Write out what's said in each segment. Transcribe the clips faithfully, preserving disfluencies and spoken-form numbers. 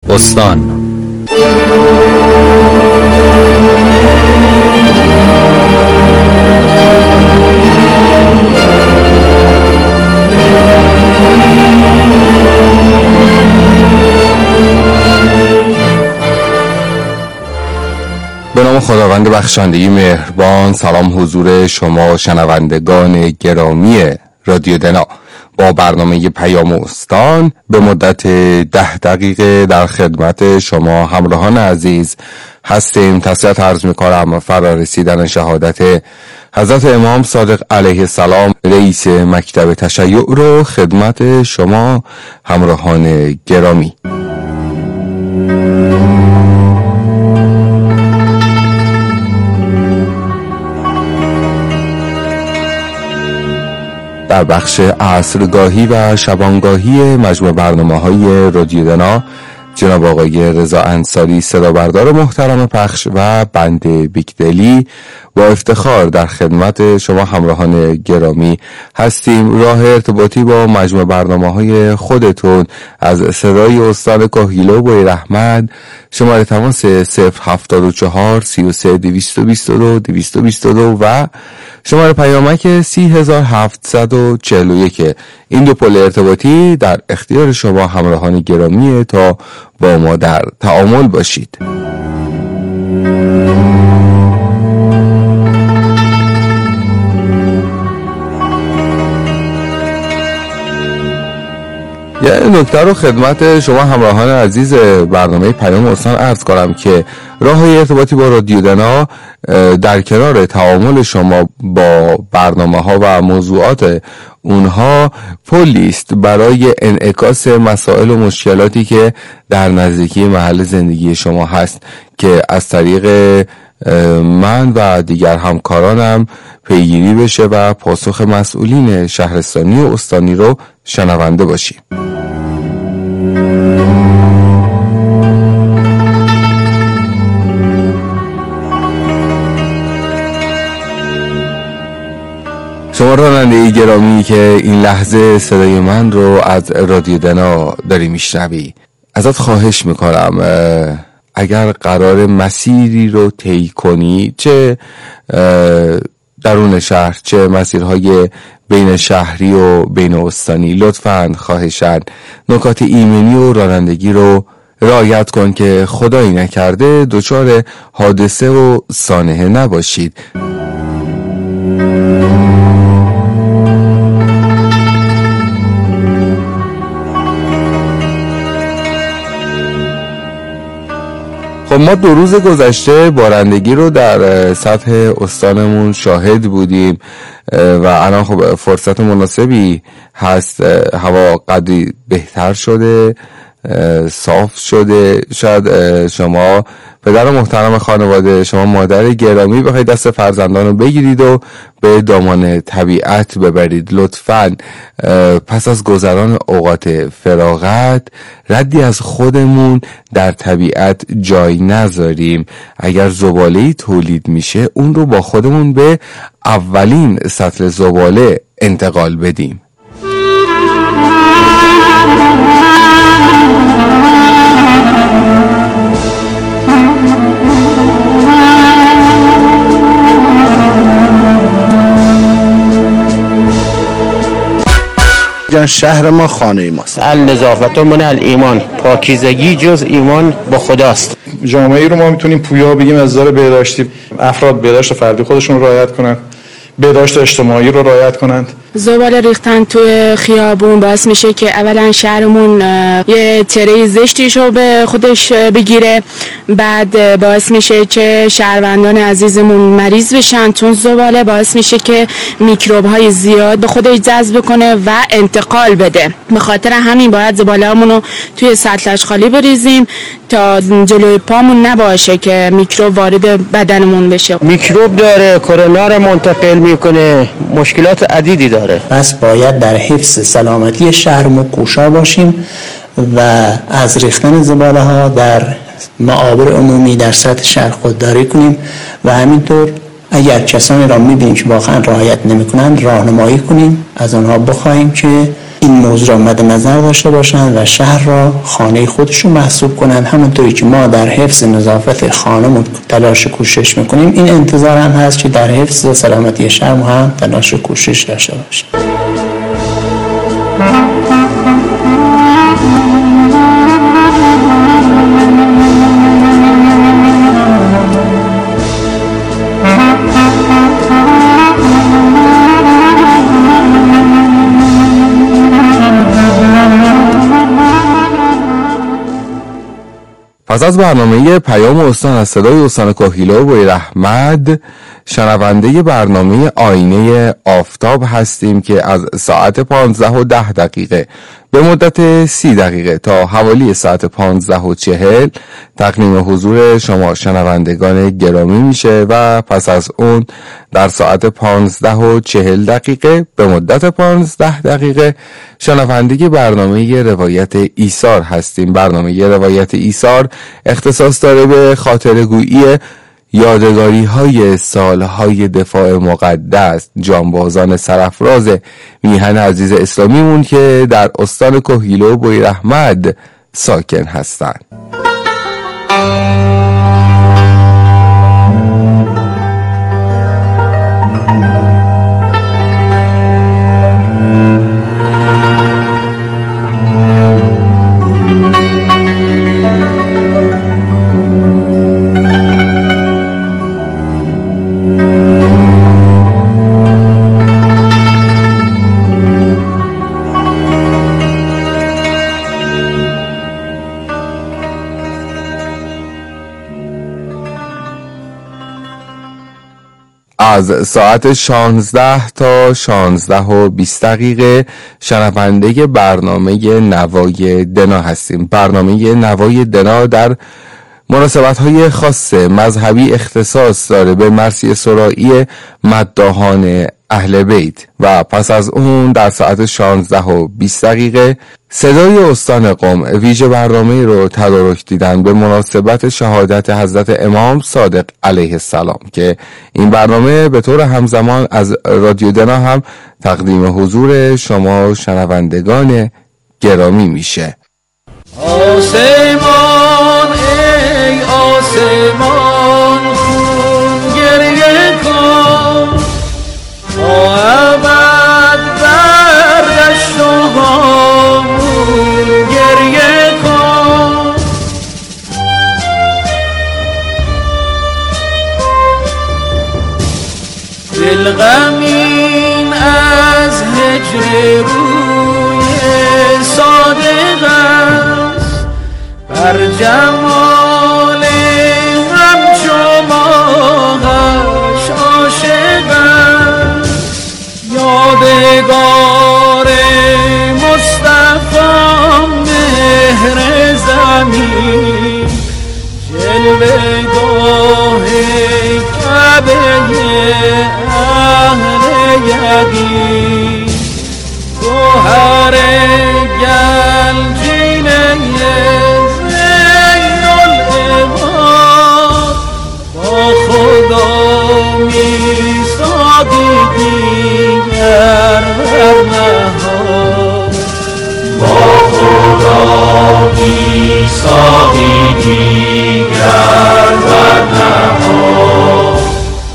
استان. به نام خداوند بخشندگی مهربان. سلام حضور شما شنوندگان گرامی رادیو دنا. با برنامه پیام استان به مدت ده دقیقه در خدمت شما همراهان عزیز هستیم. تسلیت عرض می‌کنم فرارسیدن شهادت حضرت امام صادق علیه السلام رئیس مکتب تشیع رو خدمت شما همراهان گرامی. در بخش عصرگاهی و شبانگاهی مجموع برنامه‌های رادیو دنا جناب آقای رضا انصاری صدابردار محترم پخش و بند بیگدلی با افتخار در خدمت شما همراهان گرامی هستیم. راه ارتباطی با مجموع برنامه‌های خودتون از صدای استان کاهگیلو بوی رحمت شماره تماس صفر هفتاد و چهار سی و سه دویست و بیست و دو دویست و بیست و دو و شماره پیامک سی هزار هفتصد و چهل و یک. این دو پل ارتباطی در اختیار شما همراهان گرامی تا با ما در تعامل باشید. یه نکته رو خدمت شما همراهان عزیز برنامه پیام استان عرض کنم که راه ارتباطی با رادیو دنا در کنار تعامل شما با برنامه ها و موضوعات اونها پلی است برای انعکاس مسائل و مشکلاتی که در نزدیکی محل زندگی شما هست که از طریق من و دیگر همکارانم پیگیری بشه و پاسخ مسئولین شهرستانی و استانی رو شنونده باشیم. شما راننده گرامی که این لحظه صدای من رو از رادیو دنا داری میشنوی، ازت خواهش میکنم اگر قرار مسیری رو طی کنی، چه درون شهر چه مسیرهای بین شهری و بین استانی، لطفاً خواهشاً نکات ایمنی و رانندگی رو رعایت کن که خدایی نکرده دچار حادثه و سانحه نباشید. خب ما دو روز گذشته بارندگی رو در سطح استانمون شاهد بودیم و الان خب فرصت مناسبی هست، هوا قدری بهتر شده، صاف شده. شاید شما پدر محترم خانواده، شما مادر گرامی بخواید دست فرزندان رو بگیرید و به دامان طبیعت ببرید. لطفاً پس از گذران اوقات فراغت ردی از خودمون در طبیعت جای نذاریم. اگر زباله‌ای تولید میشه اون رو با خودمون به اولین سطل زباله انتقال بدیم. شهر ما خانه ماست. النظافت من الایمان، پاکیزگی جز ایمان با خداست. جامعه ای رو ما میتونیم پویا بگیم از نظر بهداشتی. افراد بهداشت فردی خودشون رو رعایت کنند، بهداشت اجتماعی رو رعایت کنند. زباله ریختن توی خیابون باعث میشه که اولا شهرمون یه تره زشتیش رو به خودش بگیره، بعد باعث میشه که شهروندان عزیزمون مریض بشن، چون زباله باعث میشه که میکروب های زیاد به خودش جذب کنه و انتقال بده. به خاطر همین باید زباله همون رو توی سطلش خالی بریزیم تا جلوی پامون نباشه که میکروب وارد بدنمون بشه. میکروب داره، کرونا رو منتقل میکنه، مشکلات عدیدی داره. پس باید در حفظ سلامتی شهرمون کوشا باشیم و از ریختن زباله ها در معابر عمومی در سطح شهر خودداری کنیم و همینطور اگر کسانی را میبینیم که واقعا رعایت نمیکنند راهنمایی کنیم، از آنها بخواهیم که این موضوع را مد نظر داشته باشند و شهر را خانه خودشون محسوب کنند. همونطوری که ما در حفظ نظافت خانه‌مون تلاش کوشش میکنیم، این انتظار هم هست که در حفظ سلامتی شهر هم تلاش کوشش داشته باشیم. پس از برنامه پیام استان از صدای استان کاهیلو بویراحمد، شنونده برنامه آینه آفتاب هستیم که از ساعت پانزده و ده دقیقه به مدت سی دقیقه تا حوالی ساعت پانزده و چهل تقدیم حضور شما شنوندگان گرامی میشه و پس از اون در ساعت پانزده و چهل دقیقه به مدت پانزده دقیقه شنونده برنامه روایت ایثار هستیم. برنامه روایت ایثار اختصاص داره به خاطرگویی یادگاری های سالهای دفاع مقدس جانبازان سرافراز میهن عزیز اسلامیمون که در استان کاهیلو بویراحمد ساکن هستند. از ساعت شانزده تا شانزده و بیست دقیقه شنونده برنامه نوای دنا هستیم. برنامه نوای دنا در مناسبت‌های خاص مذهبی اختصاص داره به مرثیه سرایی مداحان اهل بیت و پس از اون در ساعت شانزده و بیست دقیقه صدای استان قم ویژه برنامه رو تدارک دیدن به مناسبت شهادت حضرت امام صادق علیه السلام که این برنامه به طور همزمان از رادیو دنا هم تقدیم حضور شما شنوندگان گرامی میشه. آسمان ای آسمان گریه کن تا ابد بر دشت و هامون گریه کن. دل غمین از هجر روی صادق است بر جمال همچو ماهش عاشق است. یادگار مصطفی مهر زمین جلوه گاه کعبه اهل یقین گوهر گنجینه زین العباد با خدا میثاقی دیگر برنهاد با خدا میثاقی دیگر برنهاد.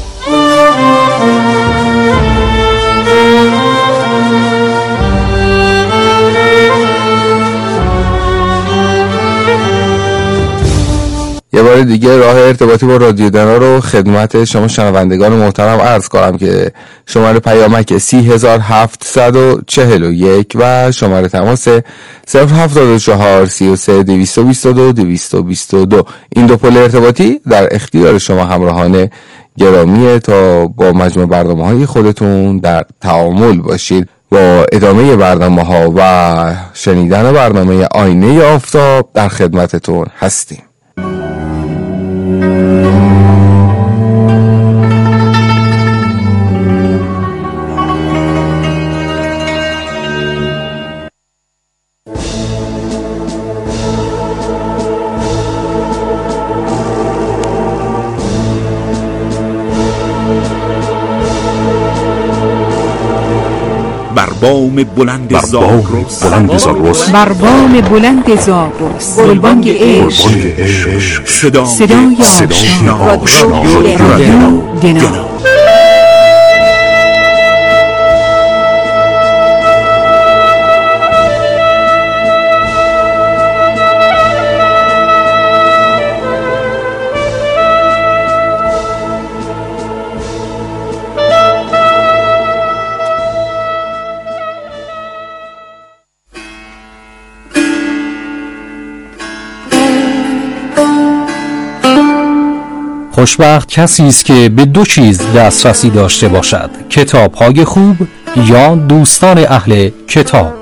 یه بار دیگه راه ارتباطی با رادیو دنا رو خدمت شما شنوندگان محترم عرض کنم که شماره پیامک سی هزار هفتصد و چهل و یک و شماره تماس صفر هفتاد و چهار سی و سه دویست و بیست و دو دویست و بیست و دو. این دو پل ارتباطی در اختیار شما همراهان گرامیه تا با مجموع برنامه های خودتون در تعامل باشید. با ادامه برنامه ها و شنیدن برنامه آینه آفتاب در خدمتتون هستیم. بر بام بلند زاگرس بلند زاگرس بر بام بلند زاگرس گلبانگ عشق صدای صدای آشنا رادیو دنا. خوشبخت کسی است که به دو چیز دسترسی داشته باشد: کتاب‌های خوب یا دوستان اهل کتاب.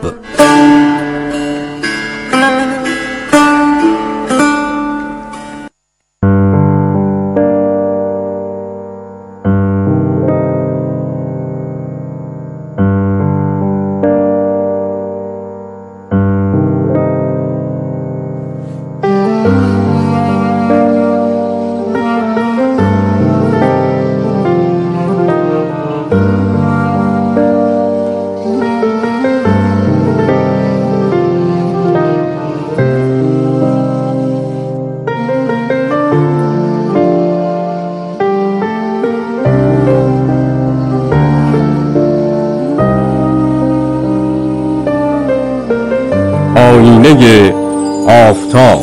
آینه آفتاب.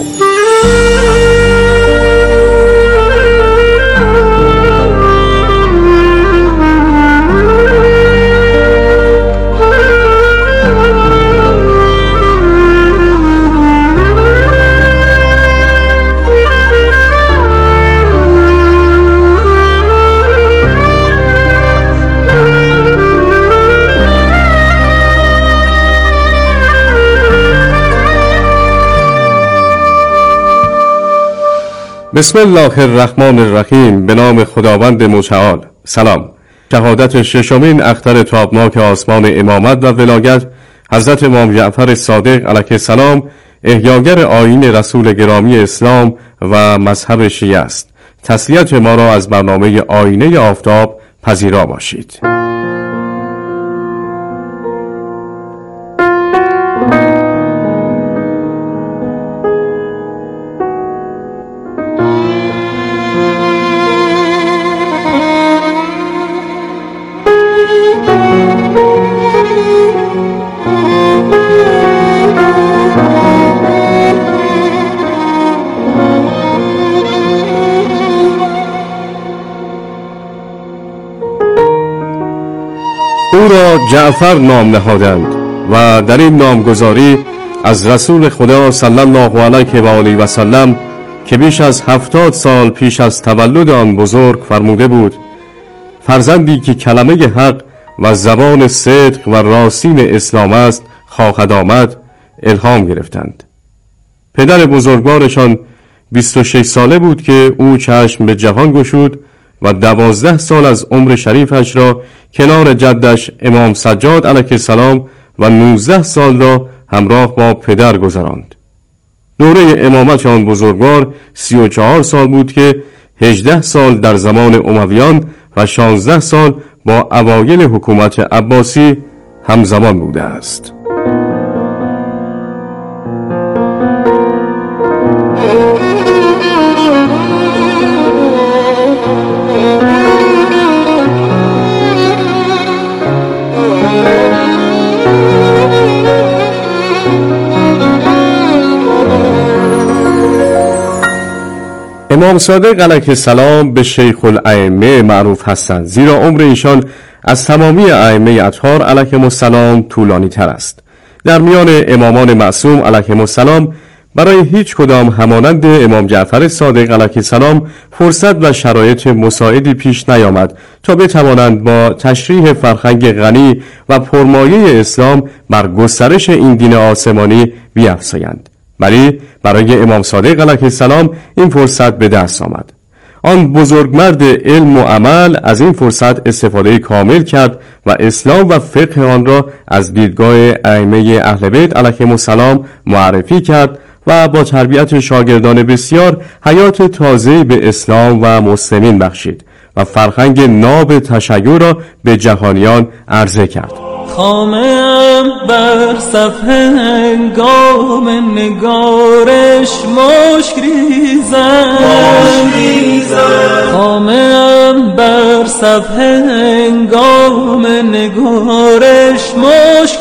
بسم الله الرحمن الرحیم. به نام خداوند متعال. سلام. شهادت ششمین اختر تابناک آسمان امامت و ولایت حضرت امام جعفر صادق علیه السلام، احیاگر آیین رسول گرامی اسلام و مذهب شیعه است. تسلیت ما را از برنامه آینه آفتاب پذیرا باشید. او را جعفر نام نهادند و در این نامگذاری از رسول خدا صلی الله علیه و آله و سلم که بیش از هفتاد سال پیش از تولد آن بزرگ فرموده بود: فرزندی که کلمه حق و زبان صدق و راستین اسلام است خواهد آمد، الهام گرفتند. پدر بزرگوارشان بیست و شش ساله بود که او چشم به جهان گشود و دوازده سال از عمر شریفش را کنار جدش امام سجاد علیه السلام و نوزده سال را همراه با پدر گذراند. دوره امامت آن بزرگوار سی و چهار سال بود که هجده سال در زمان امویان و شانزده سال با اوایل حکومت عباسی همزمان بوده است. امام صادق علیه السلام به شیخ الائمه معروف هستند، زیرا عمر ایشان از تمامی ائمه اطهار علیهم السلام طولانی تر است. در میان امامان معصوم علیهم السلام برای هیچ کدام همانند امام جعفر صادق علیه السلام فرصت و شرایط مساعدی پیش نیامد تا بتوانند با تشریح فرهنگ غنی و پرمایه اسلام بر گسترش این دین آسمانی بیفزایند. ولی برای امام صادق علیه السلام این فرصت به دست آمد. آن بزرگمرد علم و عمل از این فرصت استفاده کامل کرد و اسلام و فقه آن را از دیدگاه ائمه اهل بیت علیهم السلام معرفی کرد و با تربیت شاگردان بسیار حیات تازه‌ای به اسلام و مسلمین بخشید و فرهنگ ناب تشیع را به جهانیان عرضه کرد. خامم بر صفحه هنگام نگارش مشک ریزد خامم بر صفحه هنگام نگارش مشک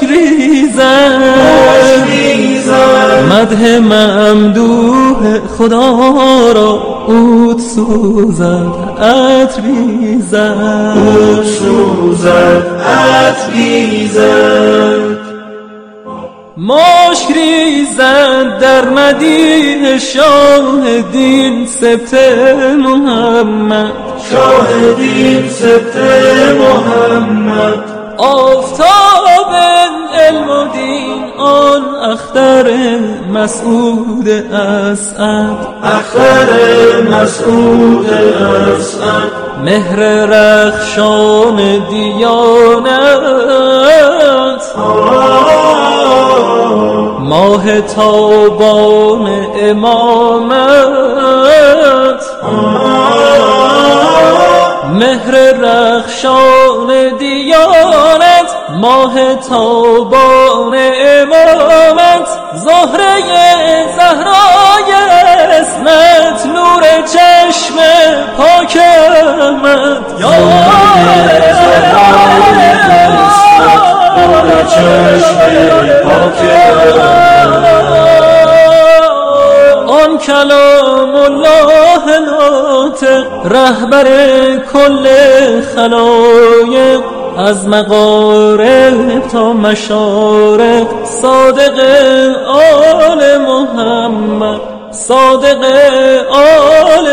ریزد مدح ممدوح خدا را عود سوزد عطر بیزد عود سوزد عطر بیزد مشک ریزد در مدیح شاه دین سبط محمد شاه دین سبط محمد آفتاب علم و دین آن اختر مسعود اسعد اختر مسعود اسعد مهر رخشان دیانت ماه تابان امامت مهر رخشان دیانت ماه تابان امامت زهره زهرای اسمت نور چشم پاکمت یا نور چشم آن کلام الله ناطق رهبر کل خلایق از مغارب تا مشارق صادق آل محمد صادق آل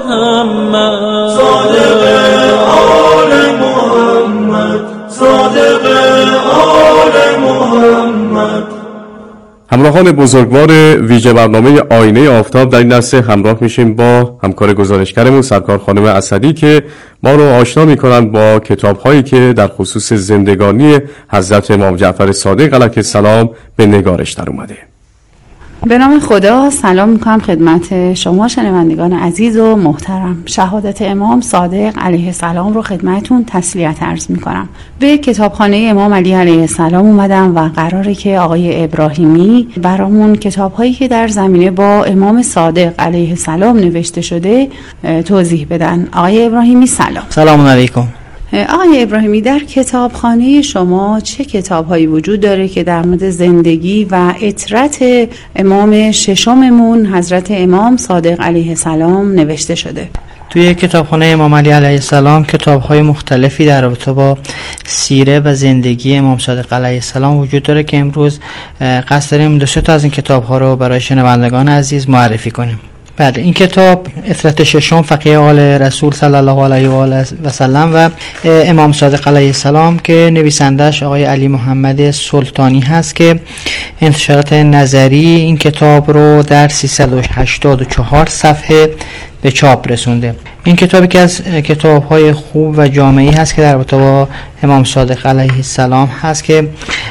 محمد صادق آل محمد صادق آل محمد. همراهان بزرگوار ویژه برنامه آینه آفتاب در این دسته همراه میشیم با همکار گزارشگرمون سرکار خانم اسدی که ما رو آشنا میکنند با کتاب‌هایی که در خصوص زندگانی حضرت امام جعفر صادق علیه السلام به نگارش در اومده. به نام خدا سلام میکنم خدمت شما شنوندگان عزیز و محترم. شهادت امام صادق علیه السلام رو خدمتون تسلیت عرض میکنم. به کتابخانه امام علی علیه السلام اومدم و قراره که آقای ابراهیمی برامون کتابهایی که در زمینه با امام صادق علیه السلام نوشته شده توضیح بدن. آقای ابراهیمی سلام. سلام علیکم. آقای ابراهیمی در کتابخانه شما چه کتاب‌هایی وجود داره که در مورد زندگی و عطرت امام ششممون حضرت امام صادق علیه السلام نوشته شده؟ توی کتابخانه امام علی علیه السلام کتاب‌های مختلفی در رابطه با سیره و زندگی امام صادق علیه السلام وجود داره که امروز قصد داریم دو سه تا از این کتاب‌ها رو برای شنوندگان عزیز معرفی کنیم. بله، این کتاب عطرت ششم فقیه آل رسول صلی الله علیه و آله و سلم و امام صادق علیه السلام که نویسندش آقای علی محمد سلطانی هست که انتشارات نظری این کتاب رو در سیصد و هشتاد و چهار صفحه به چاپ رسونده. این کتابی که از کتاب‌های خوب و جامعی هست که در رابطه با امام صادق علیه السلام هست که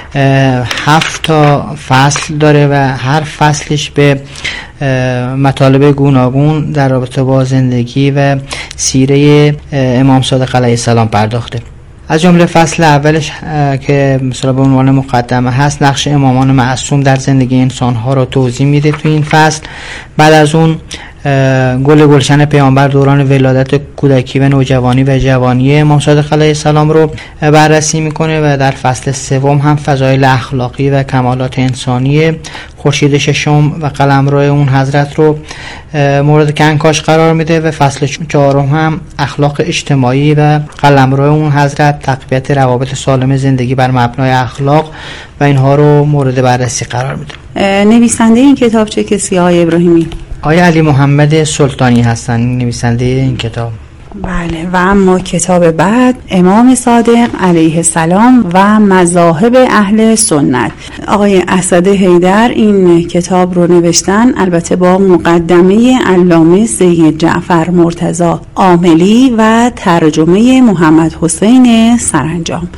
هفت تا فصل داره و هر فصلش به مطالب گوناگون در رابطه با زندگی و سیره امام صادق علیه السلام پرداخته. از جمله فصل اولش که مثلا به عنوان مقدمه هست نقش امامان معصوم در زندگی انسان‌ها رو توضیح میده تو این فصل. بعد از اون گل گلشن پیامبر دوران ولادت، کودکی و نوجوانی و جوانی امام صادق علیه السلام رو بررسی میکنه و در فصل سوم هم فضایل اخلاقی و کمالات انسانی خورشید ششم و قلمرو اون حضرت رو مورد کنکاش قرار میده و فصل چهارم هم اخلاق اجتماعی و قلمرو اون حضرت، تقویت روابط سالم زندگی بر مبنای اخلاق و اینها رو مورد بررسی قرار میده. نویسنده این کتاب چه کسی آقای ابراهیمی؟ آقای علی محمد سلطانی هستن نویسنده این کتاب. بله، و اما کتاب بعد امام صادق علیه السلام و مذاهب اهل سنت. آقای اسد حیدر این کتاب رو نوشتن، البته با مقدمه علامه سید جعفر مرتضی عاملی و ترجمه محمد حسین سرانجام.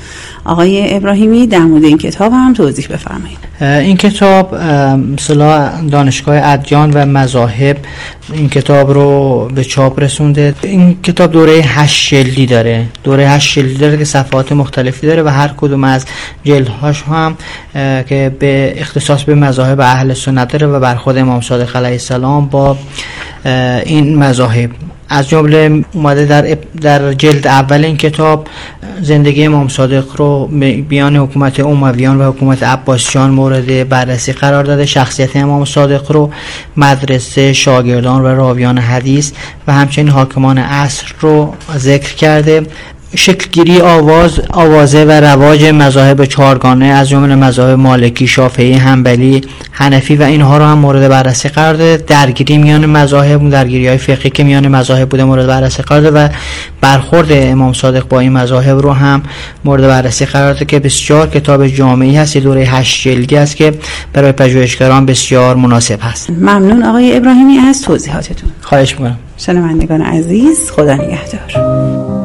آقای ابراهیمی در مورد این کتاب هم توضیح بفرمایید. این کتاب مثلا دانشگاه ادیان و مذاهب این کتاب رو به چاپ رسونده. این کتاب دوره هشت جلدی داره دوره هشت جلدی داره که صفحات مختلفی داره و هر کدوم از جلدهاش هم که به اختصاص به مذاهب اهل سنت داره و برخورد امام صادق علیه السلام با این مذاهب. از جمله اومده در در جلد اول این کتاب زندگی امام صادق رو بیان حکومت امویان و حکومت عباسیان مورد بررسی قرار داده، شخصیت امام صادق رو، مدرسه، شاگردان و راویان حدیث و همچنین حاکمان عصر رو ذکر کرده. شکلگیری آواز آوازه و رواج مذاهب چهارگانه از جمله مذاهب مالکی، شافعی، حنبلی، حنفی و اینها رو هم مورد بررسی قرار داده. درگیری میان مذاهب، درگیری‌های فقهی که میان مذاهب بوده مورد بررسی قرار داده و برخورد امام صادق با این مذاهب رو هم مورد بررسی قرار داده که بسیار کتاب جامعی هست. دوره هشت جلدی است که برای پژوهشگران بسیار مناسب هست. ممنون آقای ابراهیمی از توضیحاتتون. خواهش می‌کنم. شنوندگان عزیز، خدا نگهدار.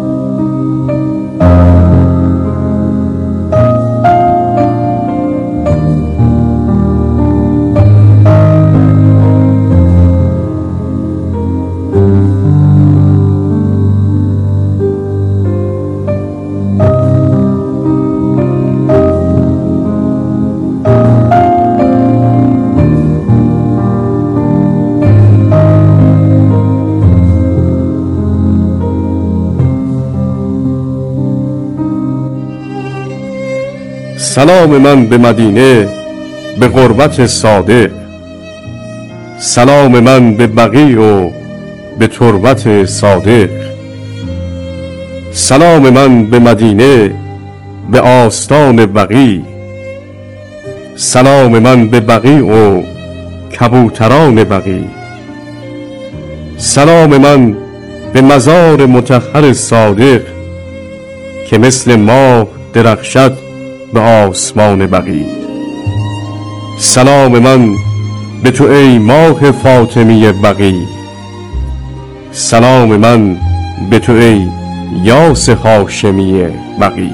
سلام من به مدینه به غربت صادق، سلام من به بقیع و به تربت صادق، سلام من به مدینه به آستان بقیع، سلام من به بقیع و کبوتران بقیع، سلام من به مزار مطهر صادق که مثل ماه درخشد به آسمان بقیع، سلام من به تو ای ماه فاطمی بقیع، سلام من به تو ای یاس هاشمی بقیع.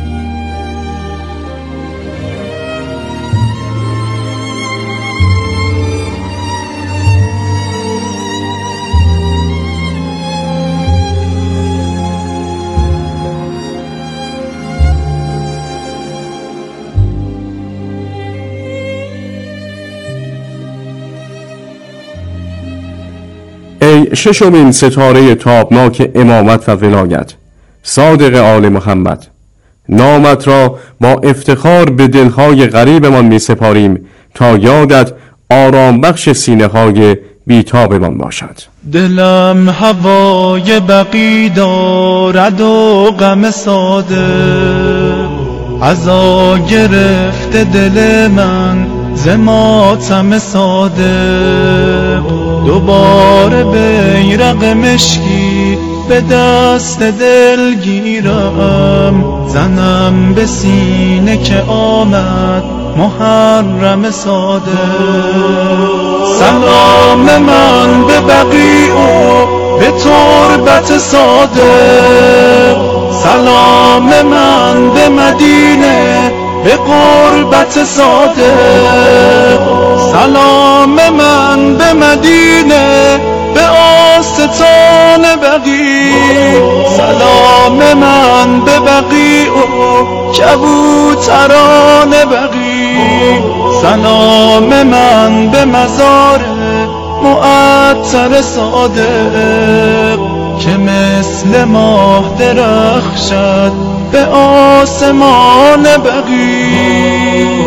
ای ششمین ستاره تابناک امامت و ولایت، صادق آل محمد، نامت را با افتخار به دلهای غریبمان می سپاریم تا یادت آرام بخش سینه های بیتابمان باشد. دلم هوای بقی دارد و غم صادق، عزا گرفته دل من ز ماتم صادق، دوباره بیرق مشکی به دست دل گیرم، زنم به سینه که آمد محرم صادق. سلام من به بقیع و به تربت صادق، سلام من به مدینه به قربت صادق، سلام من به مدینه به آستان بقیع، سلام من به بقیع و کبوتران بقیع، سلام من به مزار معطر صادق که مثل ماه درخشد به آسمان بقیع.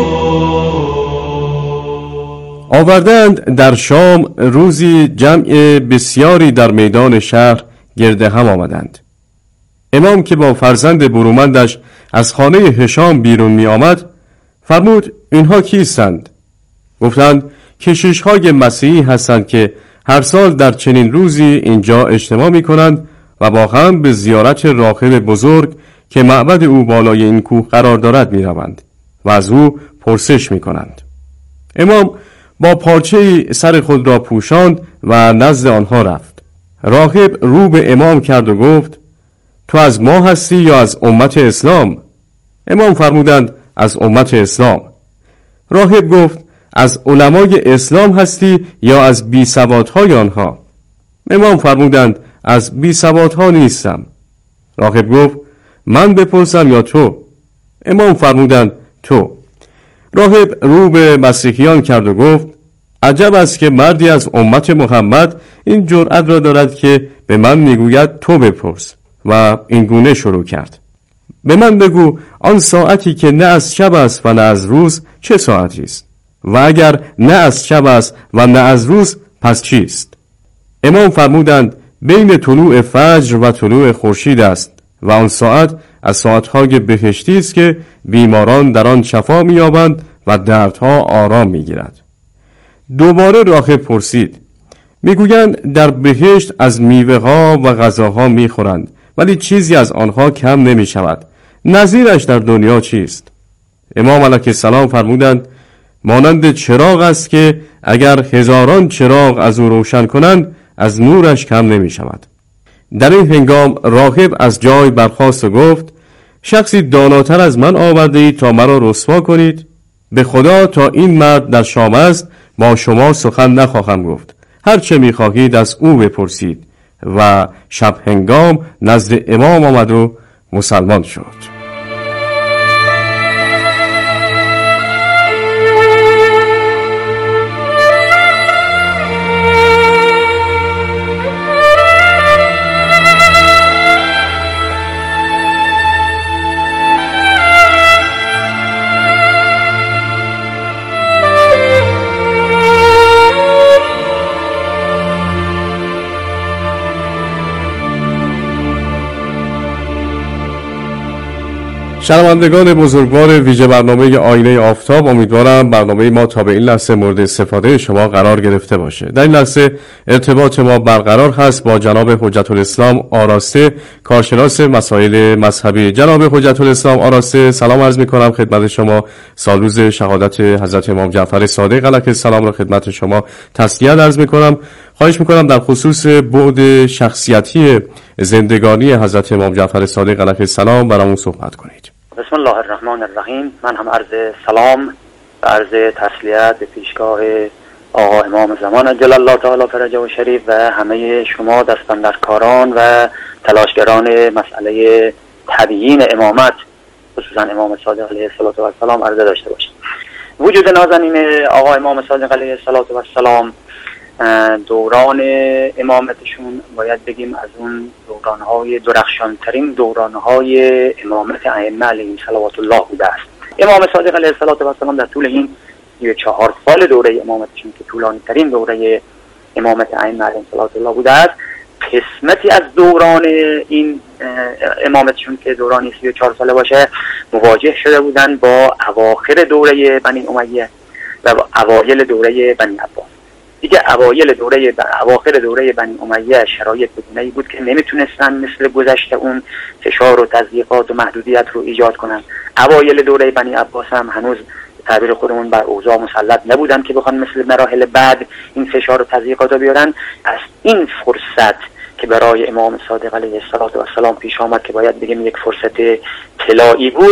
آوردند در شام روزی جمع بسیاری در میدان شهر گرد هم آمدند. امام که با فرزند برومندش از خانه هشام بیرون می آمد فرمود اینها کیستند؟ گفتند کشیش‌های مسیحی هستند که هر سال در چنین روزی اینجا اجتماع می کنند و با هم به زیارت راهب بزرگ که معبد او بالای این کوه قرار دارد می روند و از او پرسش می کنند. امام با پارچه‌ای سر خود را پوشاند و نزد آنها رفت. راهب رو به امام کرد و گفت تو از ما هستی یا از امت اسلام؟ امام فرمودند از امت اسلام. راهب گفت از علمای اسلام هستی یا از بی سوادهای آنها؟ امام فرمودند از بی سوادها نیستم. راهب گفت من بپرسم یا تو؟ امام فرمودند تو. راهب رو به مسیحیان کرد و گفت عجب است که مردی از امت محمد این جرأت را دارد که به من میگوید تو بپرس. و این گونه شروع کرد: به من بگو آن ساعتی که نه از شب است و نه از روز چه ساعتی است؟ و اگر نه از شب است و نه از روز پس چیست؟ امام فرمودند بین طلوع فجر و طلوع خورشید است و آن ساعت از ساعتهای بهشتی است که بیماران در آن شفا می‌یابند و دردها آرام می‌گیرد. دوباره راهب پرسید: میگویند در بهشت از میوه‌ها و غذاها می‌خورند ولی چیزی از آنها کم نمی‌شود. نظیرش در دنیا چیست؟ امام علیه السلام فرمودند مانند چراغ است که اگر هزاران چراغ از او روشن کنند از نورش کم نمی‌شود. در این هنگام راهب از جای برخاست و گفت شخصی داناتر از من آورده اید تا مرا رسوا کنید؟ به خدا تا این مرد در شام است با شما سخن نخواهم گفت. هر چه می‌خواهید از او بپرسید. و شب هنگام نزد امام آمد و مسلمان شد. شنوندگان بزرگوار ویژه برنامه آینه آفتاب، امیدوارم برنامه ما تا به این لحظه مورد استفاده شما قرار گرفته باشه. در این لحظه ارتباط ما برقرار هست با جناب حجت الاسلام آراسته، کارشناس مسائل مذهبی. جناب حجت الاسلام آراسته، سلام عرض می‌کنم خدمت شما. سالروز شهادت حضرت امام جعفر صادق علیه السلام را خدمت شما تسلیت عرض می‌کنم. خواهش می‌کنم در خصوص بعد شخصیتی زندگانی حضرت امام جعفر صادق علیه السلام برامون صحبت کنید. بسم الله الرحمن الرحیم. من هم عرض سلام و عرض تسلیت به پیشگاه آقا امام زمان عجل الله تعالی فرجه و شریف و همه شما دستاندرکاران و تلاشگران مسئله تبیین امامت، خصوصا امام صادق علیه السلام عرضه داشته باشم. وجود نازنین آقا امام صادق علیه السلام دوران امامتشون باید بگیم از اون دورانهای درخشانترین دورانهای امامت ائمه علیهم صلوات الله بوده است. امام صادق علیه السلام در طول این سی و چهار سال دوره امامتشون که طولانی ترین دوره امامت ائمه علیهم صلوات الله بوده است، قسمتی از دوران این امامتشون که دورانی سی و چهار ساله باشه مواجه شده بودن با اواخر دوره بنی امیه و اوایل دوره بنی عباس. دیگه اوایل دوره اواخر دوره بنی امیه شرایط بگونه‌ای بود که نمیتونستن مثل گذشته اون فشار و تضییقات و محدودیت رو ایجاد کنن. اوایل دوره بنی عباس هم هنوز تعبیر خودمون بر اوضاع مسلط نبودن که بخوان مثل مراحل بعد این فشار و تضییقات رو بیارن. از این فرصت که برای امام صادق علیه السلام پیش آمد که باید بگیم یک فرصت طلایی بود،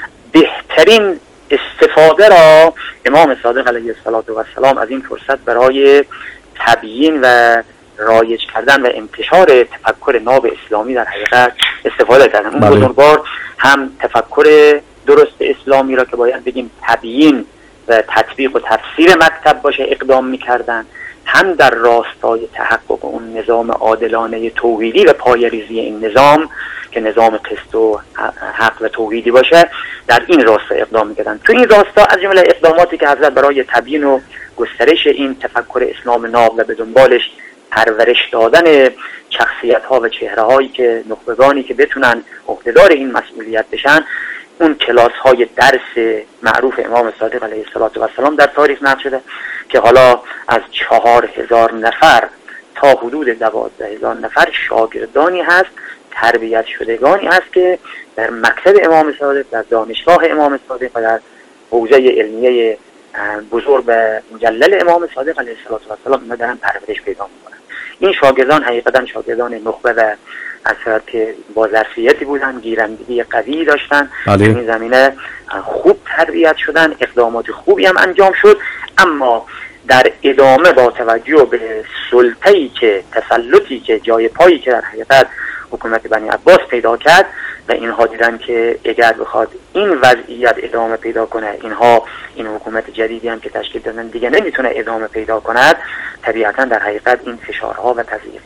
بهترین استفاده را امام صادق علیه السلام از این فرصت برای تبیین و رایج کردن و انتشار تفکر ناب اسلامی در حقیقت استفاده کردن. اون بزرگوار هم تفکر درست اسلامی را که باید بگیم تبیین و تطبیق و تفسیر مکتب باشه اقدام می‌کردن، هم در راستای تحقق اون نظام عادلانه توحیدی و پایه‌ریزی این نظام که نظام قسط و حق و توحیدی باشه در این راستا اقدام می‌کردن. تو این راستا از جمله اقداماتی که حضرت برای تبیین و گسترش این تفکر اسلام ناب و به دنبالش پرورش دادن شخصیت‌ها و چهره‌هایی که نخبگانی که بتونن عهده‌دار این مسئولیت بشن، اون کلاس‌های درس معروف امام صادق علیه السلام در تاریخ نقل شده که حالا از چهار هزار نفر تا حدود دوازده هزار نفر شاگردانی هست، تربیت شدگانی هست که در مکتب امام صادق، در دانشگاه امام صادق و در حوزه علمیه بزرگ و مجلل امام صادق علیه السلام اینا دارن پرورش پیدا میکنن. این شاگردان حقیقتا شاگردان نخبه و اثرات با ظرفیتی بودن، گیرندگی قوی داشتن، بله. این زمینه خوب تربیت شدن، اقدامات خوبی هم انجام شد. اما در ادامه با توجه به سلطه‌ای که تسلطی که جای پایی که در حقیقت حکومت بنی عباس پیدا کرد و اینها دیدن که اگر بخواد این وضعیت ادامه پیدا کنه، اینها این حکومت جدیدی هم که تشکیل دادن دیگه نمیتونه ادامه پیدا کند، طبیعتا در حقیقت این فشارها و تضییق